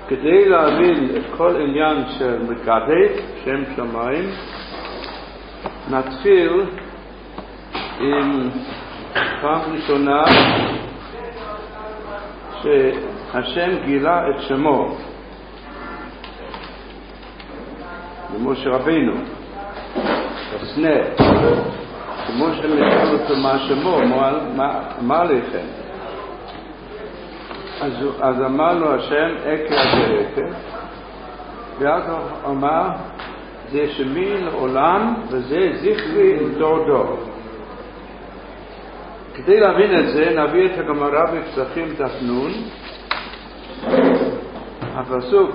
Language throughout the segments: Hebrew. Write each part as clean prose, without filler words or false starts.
כדי להבין את כל עניין של מקדש שם שמיים, נתחיל עם פעם ראשונה שהשם גילה את שמו למשה רבינו בסנה, כמו שנשאל אותו מה שמו, מה עליכם? אז אמר לו השם אקה זה אקה, ואז הוא אמר זה שמי לעולם וזה זכרי דור דור. כדי להבין את זה נביא את הגמרא בפסחים דף נ', הפסוק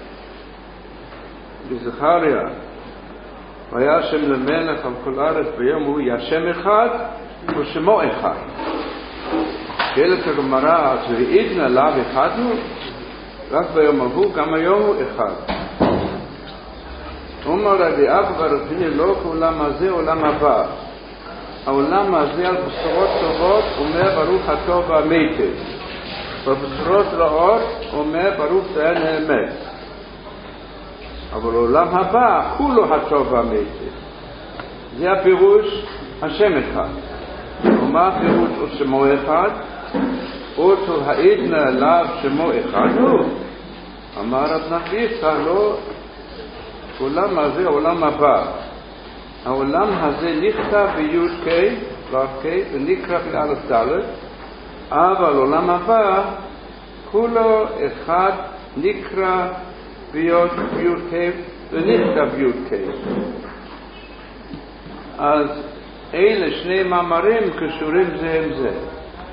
בזכריה והיה השם למלך על כל הארץ ביום הוא יהיה שם אחד ושמו אחד. שאלת הגמרא, והעידנא לאו אחד הוא? רק ביום ההוא, גם היום הוא אחד. אומר רבי אבא רביני לא כעולם הזה עולם הבא. העולם הזה על בשורות טובות אומר ברוך הטוב והמיטיב. בבשורות רעות אומר ברוך דיין האמת. אבל העולם הבא כולו הטוב והמיטיב. זה הפירוש השם אחד. ומה הפירוש שמו אחד? אותו העידנא לאו שמו אחד הוא. אמר רב נחמן יצחק לא, העולם הזה העולם הבא. העולם הזה נכתב ביוד קי ואף קי ונקרא באלף דלת, אבל העולם הבא כולו אחד נקרא ביוד קי ונכתב ביוד קי. אז אלה שני מאמרים קשורים זה עם זה,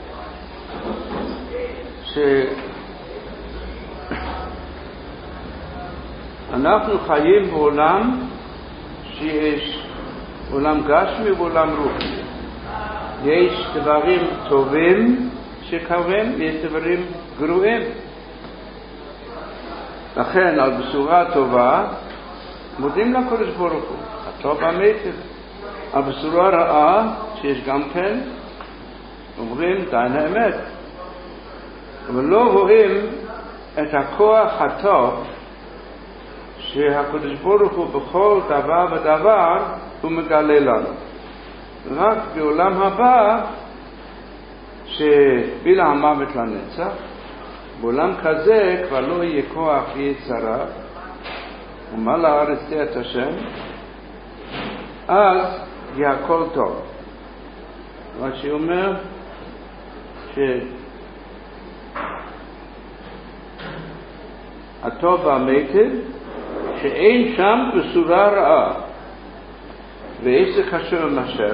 שאנחנו חיים בעולם שיש עולם גשמי ועולם רוחני. יש דברים טובים שקורים ויש דברים גרועים. לכן על בשורה טובה מודים לקדוש ברוך הוא, הטוב והמיטיב. על בשורה רעה שיש גם כן אומרים דיין האמת, אבל לא רואים את הכוח הטוב שהקדוש ברוך הוא בכל דבר ודבר הוא מגלה לנו. רק בעולם הבא שבילה המוות לנצח, בעולם כזה כבר לא יהיה כוח ויצרה ומה לארץ תהיה את השם, אז יהיה הכל טוב. מה שאומר שהטוב והמיטיב שאין שם בשורה רעה. ואיך זה קשור עם השם?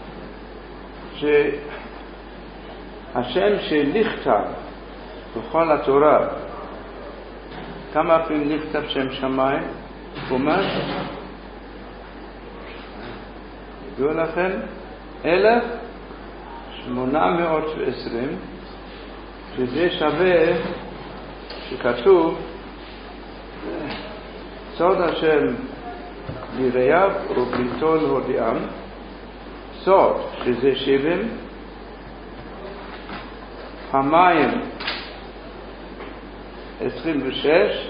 שהשם שנכתב בכל התורה, כמה פעמים נכתב שם שמיים? חומש? ידעו לכם? 1820, שזה שווה שכתוב סוד השם ליראיו ובריתו להודיעם, סוד שזה 70, פעמיים 26,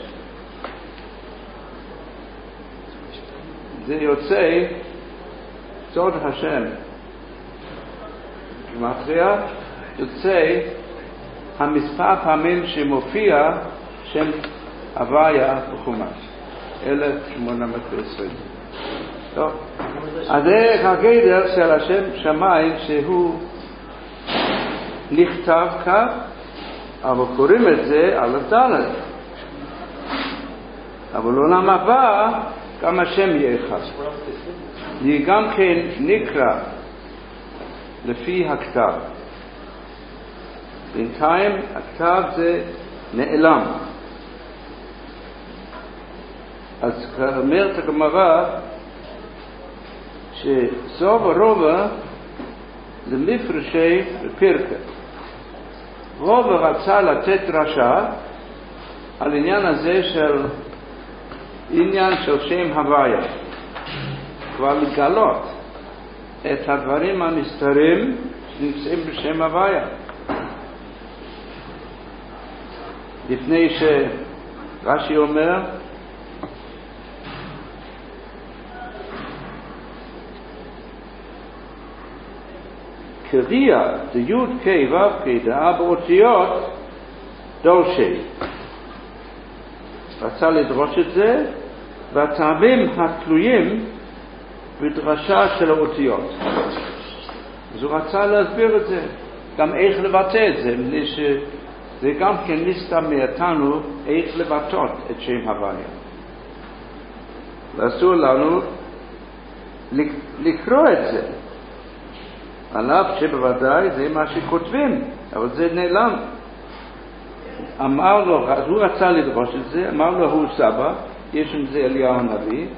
זה יוצא סוד השם גמטריה, יוצא המספר פעמים שמופיע שם הוויה בחומש 1820. טוב, אז זה הגדר של השם שמיים שהוא נכתב כך, אבל קוראים את זה על דלת. אבל לעולם הבא גם השם יהיה אחד. יהיה גם כן נקרא לפי הכתב. בינתיים הכתב זה נעלם. אז אומרת הגמרא שסוף ורובע זה מפרשי פרקה. רובע רצה לתת דרשה על עניין הזה של עניין של שם הוויה, כבר לגלות את הדברים הנסתרים שנמצאים בשם הוויה. לפני רש"י אומר, קריאה דיוד קי וו קי דארבע אותיות דורשי. רצה לדרוש את זה, והטעמים התלויים בדרשה של האותיות. אז הוא רצה להסביר את זה, גם איך לבטא את זה, זה גם כן נסתם מאיתנו איך לבטאות את שם הוויה. ואסור לנו לקרוא את זה, על אף שבוודאי זה מה שכותבים, אבל זה נעלם. אמר לו, אז הוא רצה לדרוש את זה, אמר לו הוא סבא, יש עם זה אליהו הנביא,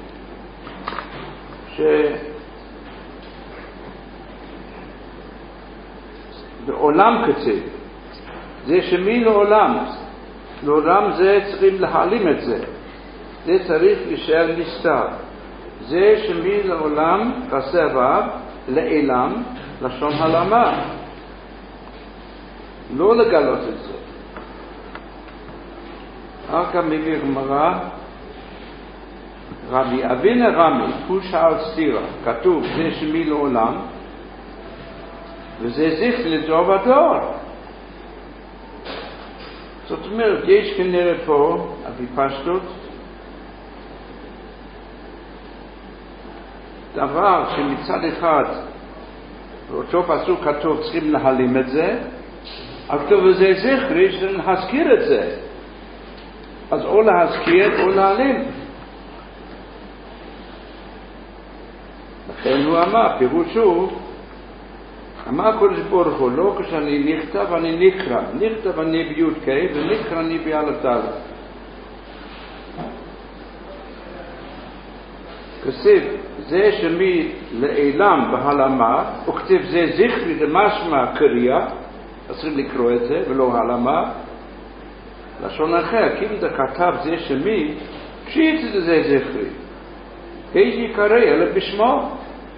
שבעולם כתב, זה שמי לעולם, לעולם זה צריכים להעלים את זה, זה צריך להישאר נסתר, זה שמי לעולם חסר וו, לעילם, לשון הלמה, לא לגלות את זה. אחר כך מביא גמרא, רבי אבינה רמי, פושה על סתירה, כתוב זה שמי לעולם, וזה זכר לדור ודור. זאת אומרת, יש כנראה פה, בפשטות, דבר שמצד אחד, באותו פסוק כתוב, צריכים להעלים את זה, אבל כתוב וזה זכר, יש להזכיר את זה. אז או להזכיר או להעלים. לכן הוא אמר, פירושו, אמר הקדוש ברוך הוא, לא כשאני נכתב אני נקרא, נכתב אני ביוד קי ונקרא אני באלף דלת. כסיב, זה שמי לעילם בהלמה, וכתיב זה זכרי דמשמע קריאה, צריכים לקרוא את זה ולא העלמה. לשון אחר, כאילו אתה כתב זה שמי, פשיט זה זכרי. היי יקרא אלא בשמו.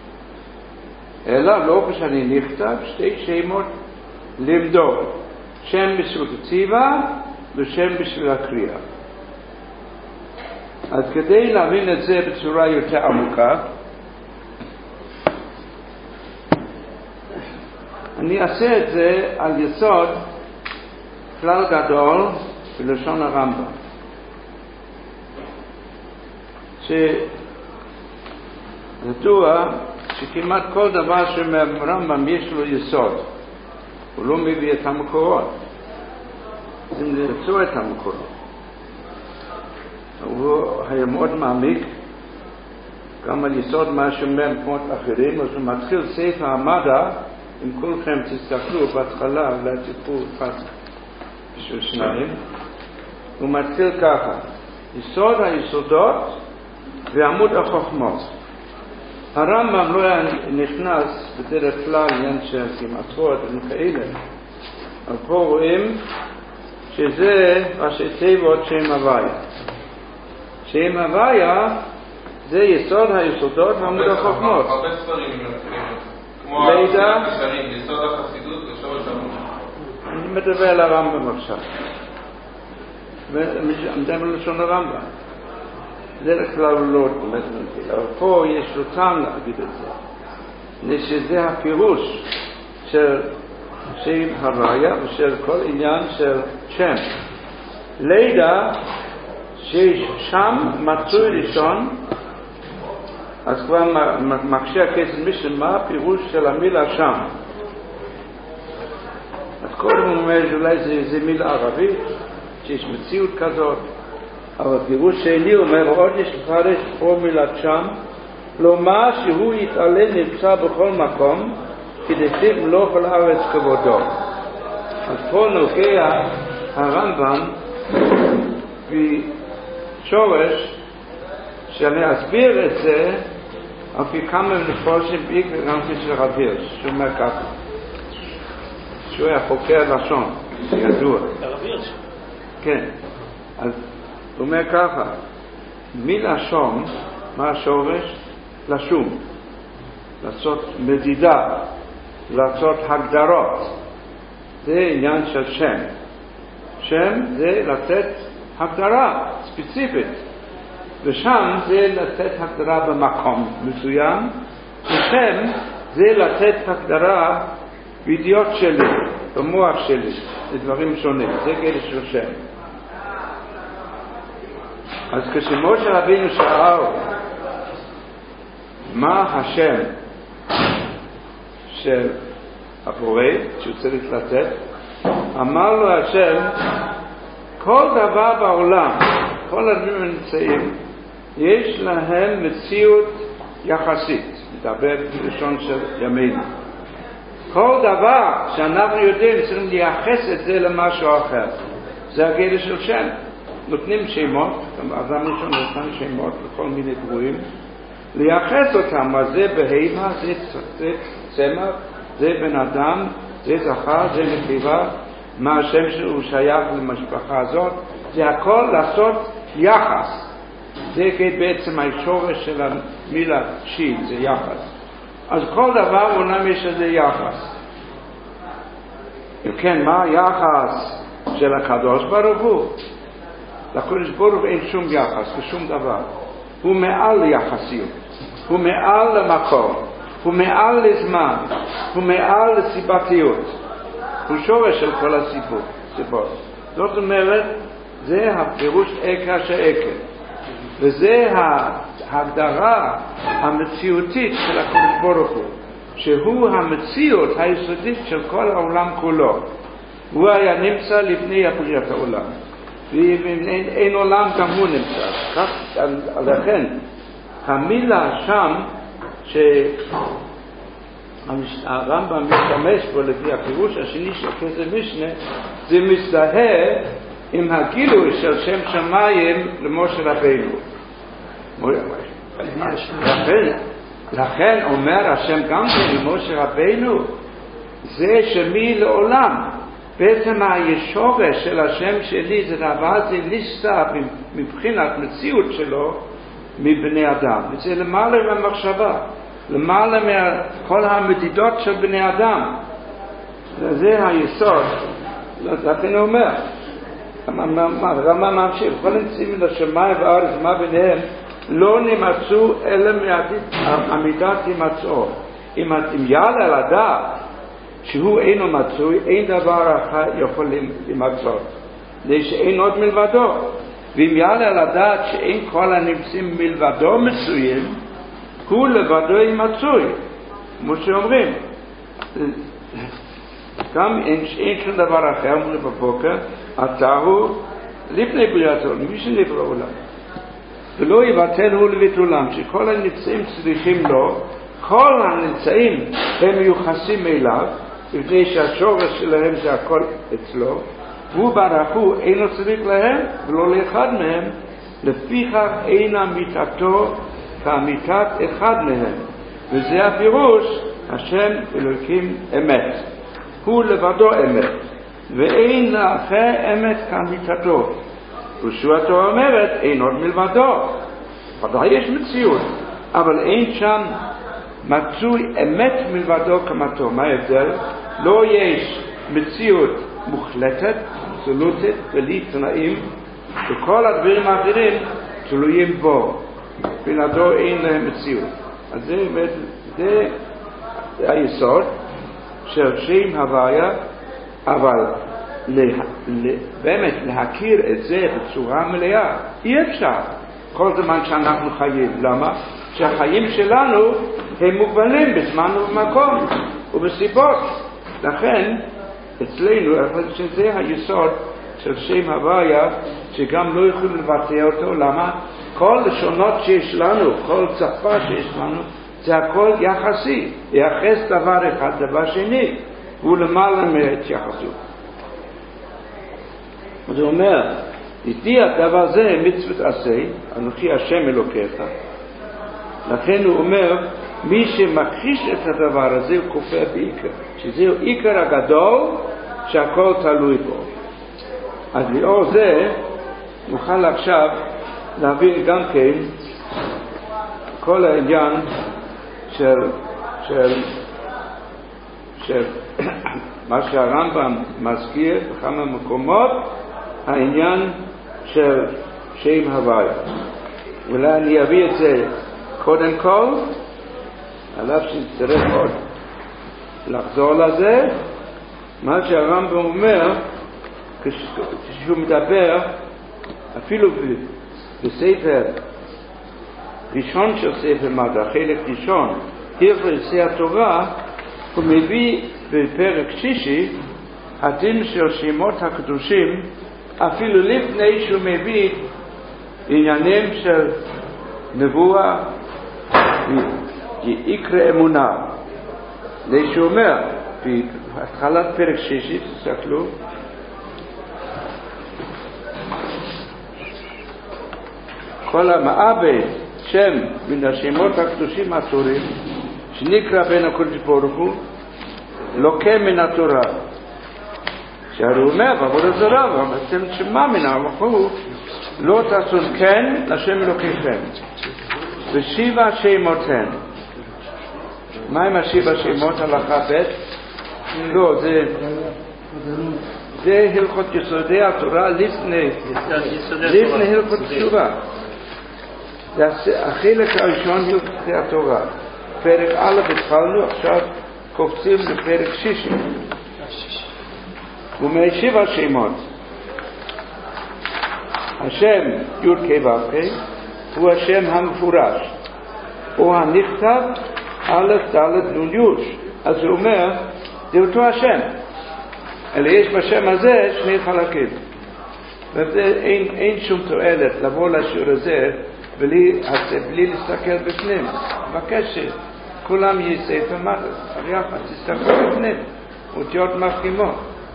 אלא לא כשאני נכתב שתי שמות למדוד. שם בשביל כתיבה ושם בשביל הקריאה. אז כדי להבין את זה בצורה יותר עמוקה, אני אעשה את זה על יסוד כלל גדול בלשון הרמב"ם. שידוע שכמעט כל דבר שמרמב"ם יש לו יסוד, הוא לא מביא את המקורות, צריכים למצוא את המקורות. הוא היה מאוד מעמיק גם על יסוד מה שאומר במקומות אחרים. אז הוא מתחיל ספר המדע, אם כולכם תסתכלו בהתחלה, אולי תקחו אחד בשביל שניים, הוא מתחיל ככה: יסוד היסודות ועמוד החוכמות. הרמב"ם לא היה נכנס בדרך כלל עניין של כמעטות וכאלה, אבל פה רואים שזה ראשי תיבות שם הוויה. שם הוויה זה יסוד היסודות ועמוד החוכמות. הרבה ספרים כמו לידה, יסוד החסידות ושורש המוח. אני מדבר על הרמב"ם עכשיו, מדבר לשון הרמב"ם. בדרך כלל הוא לא באמת מנפיל, אבל פה יש לו טעם להגיד את זה, שזה הפירוש של שם הוויה ושל כל עניין של שם. לידה ששם מצוי ראשון, אז כבר מקשה הכסף משל מה הפירוש של המילה שם. אז קודם הוא אומר שאולי זה מילה ערבית, שיש מציאות כזאת, אבל פירוש שני אומר עוד יש לפרש פה מילת שם, לומר שהוא יתעלה נמצא בכל מקום, כדי שיב מלוך על הארץ כבודו. אז פה נוגע הרמב"ם בשורש שאני אסביר את זה על פי כמה מפורשים ביק וגם של רב הירש, שהוא אומר ככה, שהוא היה חוקר לשון, ידוע. רב הירש? כן. אז הוא אומר ככה, מלשון, מה השורש? לשום, לעשות מדידה, לעשות הגדרות. זה עניין של שם. שם זה לתת הגדרה ספציפית, ושם זה לתת הגדרה במקום מסוים, ושם זה לתת הגדרה בידיעות שלי, במוח שלי, לדברים שונים, זה גדר של שם. אז כשמשה רבינו שאל מה השם של הבורא שהוא צריך לתת, אמר לו השם, כל דבר בעולם, כל הדברים הנמצאים, יש להם מציאות יחסית, מדבר בלשון של ימינו. כל דבר שאנחנו יודעים צריכים לייחס את זה למשהו אחר, זה הגדר של שם. נותנים שמות, אדם ראשון נותן שמות לכל מיני דברים, לייחס אותם, מה זה בהמה, זה צמח, זה בן אדם, זה זכר, זה נקבה, מה השם שהוא שייך למשפחה הזאת, זה הכל לעשות יחס. זה בעצם השורש של המילה שיל, זה יחס. אז כל דבר עולם יש לזה יחס. אם כן, מה היחס של הקדוש ברוך הוא? לקדוש ברוך הוא אין שום יחס לשום דבר. הוא מעל ליחסיות, הוא מעל למקום, הוא מעל לזמן, הוא מעל לסיבתיות, הוא שורש של כל הסיבות. זאת אומרת, זה הפירוש עקר שעקר, וזה ההגדרה המציאותית של הקדוש ברוך הוא, שהוא המציאות היסודית של כל העולם כולו. הוא היה נמצא לפני הבריאת העולם, ואין עולם גם הוא נמצא. כך, לכן המילה שם שהרמב"ם משתמש בו לפי הפירוש השני של כסף משנה, זה מזדהה עם הגילוי של שם שמיים למשה רבינו. לכן אומר השם גם כן למשה רבינו, זה שמי לעולם. בעצם הישורש של השם שלי זה דבר, זה נסתר מבחינת מציאות שלו מבני אדם. וזה למעלה מהמחשבה, למעלה מכל המדידות של בני אדם. זה היסוד. לכן הוא אומר, רמה ממשיך, כל נמצאים מן השמיים והארץ מה ביניהם לא נמצאו אלא מעמידת הימצאו. אם יעלה על הדעת שהוא אינו מצוי, אין דבר אחר יכול למצוא, שאין עוד מלבדו. ואם יעלה על הדעת שאין כל הנמצאים מלבדו מצויים, הוא לבדו מצוי, כמו שאומרים. גם אין שום דבר אחר, אומרים בבוקר, אתה הוא לפני בריאת העולם, מי שנברא עולם. ולא יבטל הוא לביטולם, שכל הנמצאים צריכים לו, כל הנמצאים הם מיוחסים אליו, לפני שהשורש שלהם זה הכל אצלו, והוא ברוך הוא אינו צריך להם ולא לאחד מהם, לפיכך אין אמיתתו כאמיתת אחד מהם. וזה הפירוש, השם אלוקים אמת, הוא לבדו אמת, ואין לאחר אמת כאמיתתו. ושועתו אומרת אין עוד מלבדו. ודאי יש מציאות, אבל אין שם מצוי אמת מלבדו כמתו. מה ההבדל? לא יש מציאות מוחלטת, אבסולוטית, בלי תנאים, וכל הדברים האחרים תלויים בו, בלעדו אין להם מציאות. אז זה היסוד של שם הוויה, אבל באמת להכיר את זה בצורה מלאה אי אפשר כל זמן שאנחנו חיים. למה? שהחיים שלנו הם מוגבלים בזמן ובמקום ובסיבות. לכן אצלנו שזה היסוד של שם הוויה, שגם לא יכולים לבטא אותו. למה? כל לשונות שיש לנו, כל שפה שיש לנו, זה הכל יחסי, יחס דבר אחד דבר שני, והוא למעלה מהתייחסות. אז הוא אומר, איתי הדבר זה מצוות עשה, אנוכי השם אלוקיך. לכן הוא אומר, מי שמכחיש את הדבר הזה הוא כופר בעיקר, שזהו עיקר הגדול שהכל תלוי בו. אז לאור זה נוכל עכשיו להבין גם כן כל העניין של מה שהרמב"ם מזכיר בכמה מקומות, העניין של שם הוויה. אולי אני אביא את זה קודם כל, עליו שנצטרך עוד לחזור לזה. מה שהרמב"ם אומר, כשהוא מדבר, אפילו בספר ראשון של ספר מדע, חלק ראשון, הלכות התורה, הוא מביא בפרק שישי הדין של שמות הקדושים, אפילו לפני שהוא מביא עניינים של נבואה ויקרא אמונה. שהוא אומר, בהתחלת פרק שישי, תסתכלו, כל המעבד שם מן השמות הקדושים התורים שנקרא בין הקודש ברוך הוא לוקה מן התורה. שהרי הוא אומר בעבודה זרה, ואתם שמע מן המחור לא תעשון כן לשם אלוקיכם ושבע שמותיהן. מה עם השבע שמות הלכה ב'? לא, זה הלכות יסודי התורה לפני הלכות תשובה. זה החלק הראשון הלכות התורה. פרק א' התחלנו, עכשיו קופצים לפרק שישי. ומשבע שמות השם י' כ' ו' כ' הוא השם המפורש או הנכתב א' ד' נ' י'. אז הוא אומר זה אותו השם, אלא יש בשם הזה שני חלקים, ואין שום תועלת לבוא לשיעור הזה בלי להסתכל בפנים. מבקש שכולם יספר יחד, תסתכלו בפנים אותיות מחכימות.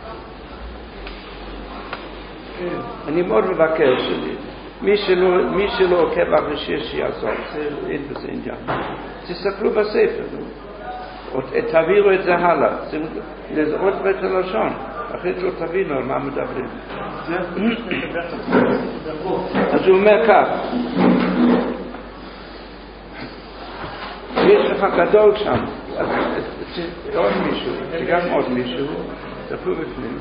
אני מאוד מבקש, מי שלא עוקב אחרי שיעשו, אין בזה עניין, תסתכלו בספר, תעבירו את זה הלאה, לזרות בית הלשון, אחרת לא תבינו על מה מדברים. אז הוא אומר כך, יש לך גדול שם, עוד מישהו, גם עוד מישהו, תפלו בפנים.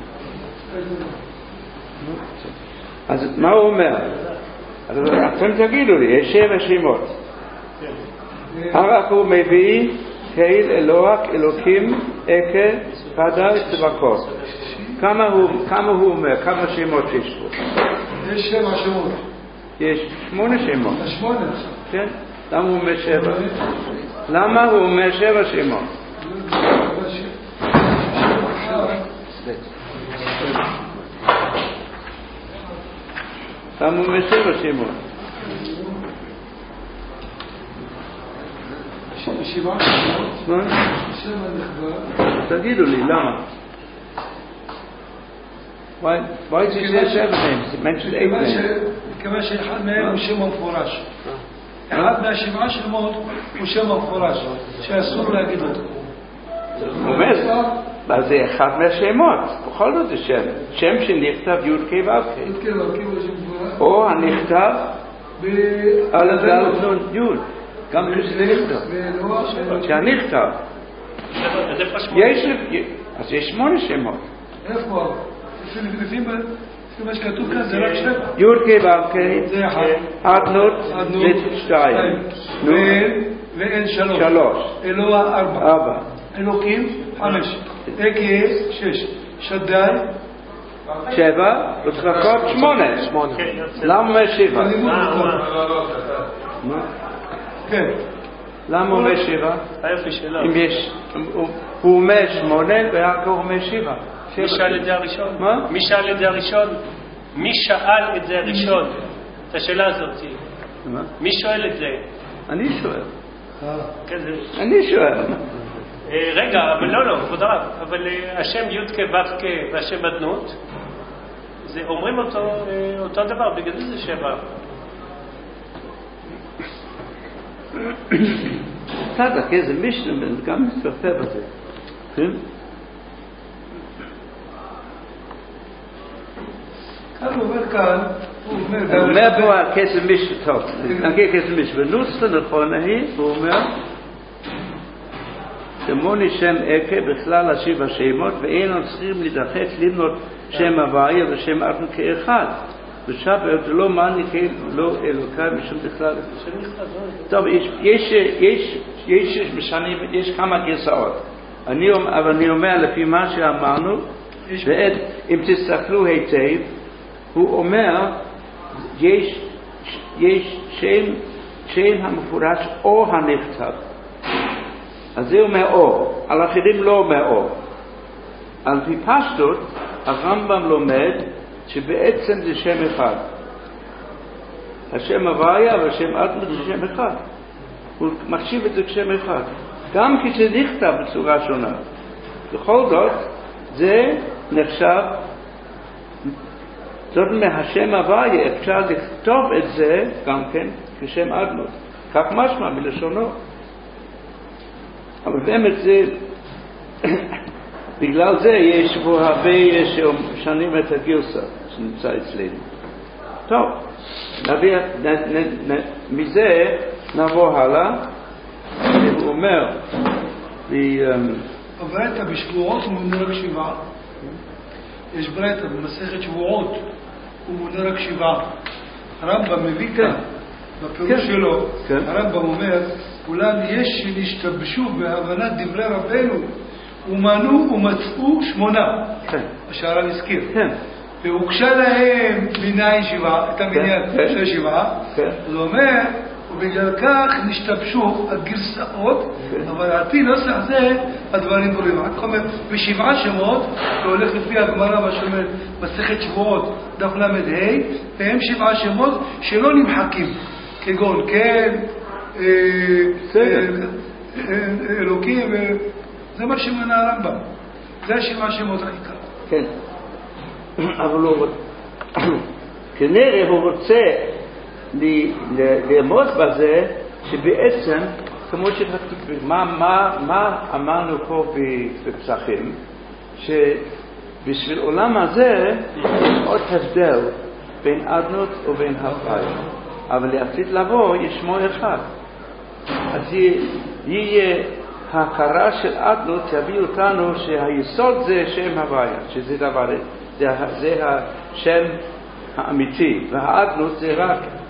אז מה הוא אומר? אתם תגידו לי, יש שבע שמות. הרב הוא מביא כאל אלוהק אלוקים אכה פדה צבקות. כמה הוא אומר? כמה שמות יש פה? יש 7 שמות. יש 8 שמות. 8? כן. למה הוא אומר 7? למה הוא אומר 7 שמות? למה הוא אומר 7 שמות? 7 מה? תגידו לי, למה? Why did you say 7 names? It mentioned 8 names. מכיוון שאחד מהם הוא שם המפורש. אחד מהשבעה שמות הוא שם המפורש, שאסור להגיד אותו. הוא אומר, זה אחד מהשמות, בכל זאת זה שם שנכתב י' כ' ו' כ'. או הנכתב על הדלת י'. גם כשזה נכתב. כשהנכתב. אז יש 8 שמות. איפה? לפי מה שכתוב כאן זה רק 7. י' כ' ו' כ' זה 1. אדנות זה 2. ואין 3. אלוה 4. אלוקים 5. אכה 6. שדי 7. וצחקות 8. למה 7? כן. למה הוא אומר 7? הוא אומר 8 והכל אומר 7. מי שאל את זה הראשון? מה? מי שאל את זה הראשון? מי שאל את זה הראשון? את השאלה הזאת. מה? מי שואל את זה? אני שואל. כזה. אני שואל. רגע, אבל לא, כבוד הרב. אבל השם י' כ' ו' כ' והשם אדנות, זה אומרים אותו דבר, בגלל זה 7. צדק, איזה משנה, גם מסתפר בזה. כן? כאן הוא אומר כאן, הוא אומר פה הכסף משנה, טוב, נגיד כסף משנה, ונוצת נכון הוא אומר, שמוני שם אכה בכלל השיב השמות, ואין צריכים להידחק למנות שם הוויה ושם אדנות כאחד. בשבת זה לא מניחים, לא אלוקה משום בכלל. טוב, יש כמה גרסאות. אבל אני אומר לפי מה שאמרנו, אם תסתכלו היטב, הוא אומר, יש שם המפורש או הנכתב. אז זה אומר או, על אחרים לא אומר או. על פי פשטות, הרמב"ם לומד שבעצם זה שם אחד. השם הוויה והשם אדנות זה שם אחד. הוא מחשיב את זה כשם אחד. גם כשזה נכתב בצורה שונה. בכל זאת, זה נחשב, זאת אומרת, השם הוויה, אפשר לכתוב את זה גם כן כשם אדנות. כך משמע בלשונו. אבל באמת זה, בגלל זה יש פה הרבה ששנים את הגרסה שנמצא אצלנו. טוב, מזה נבוא הלאה. הוא אומר, הברייתא בשבועות הוא מונה רק 7. יש ברייתא במסכת שבועות הוא מונה רק 7. הרמב"ם מביא כאן בפירוש שלו, הרמב"ם אומר, אולם יש שנשתבשו בהבנת דברי רבנו ומנו ומצאו 8, השערן הזכיר, והוגשה להם מניין 7, את המניין של 7, הוא אומר, ובגלל כך נשתבשו הגרסאות, אבל על פי נוסח זה הדברים ברורים. רק אומר, ב7 שמות, שהולך לפי הגמרא מה שאומר מסכת שבועות דף ל"ה, והם 7 שמות שלא נמחקים, כגון כן, אלוקים, זה מה שמנה הרמב"ם, זה 7 שמות העיקר. כן, אבל הוא כנראה הוא רוצה ללמוד בזה שבעצם, כמו שכתוב, מה אמרנו פה בפסחים, שבשביל עולם הזה יש עוד הבדל בין אדנות ובין הוויה, אבל לעתיד לבוא יש שמו אחד. אז יהיה ההכרה של אדנות תביא אותנו שהיסוד זה שם הוויה, שזה דבר, זה השם האמיתי, והאדנות זה רק